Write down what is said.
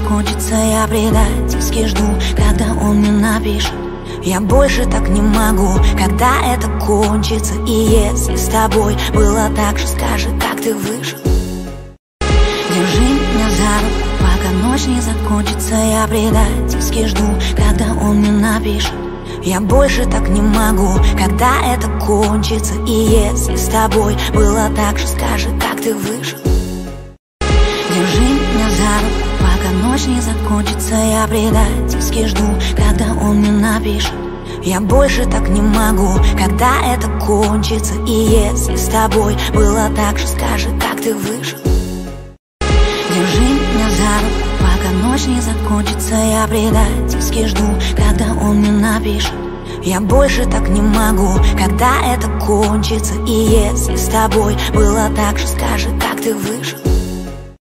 закончится, я предательски жду, когда он мне напишет. Я больше так не могу, когда это кончится. И если с тобой было так же, скажи, как ты выжил. Держи меня за руку, пока ночь не закончится. Я предательски жду, когда он мне напишет. Я больше так не могу, когда это кончится. И если с тобой было так же, скажи, как ты выжил. Держи меня за руку, пока ночь не закончится. Я предательски жду, когда он мне напишет. Я больше так не могу, когда это кончится. И если с тобой было так же, скажи, как ты выжил. Держи меня за руку, пока ночь не закончится. Я предательски жду, когда он мне напишет. Я больше так не могу, когда это кончится. И если с тобой было так же, скажи, как ты выжил.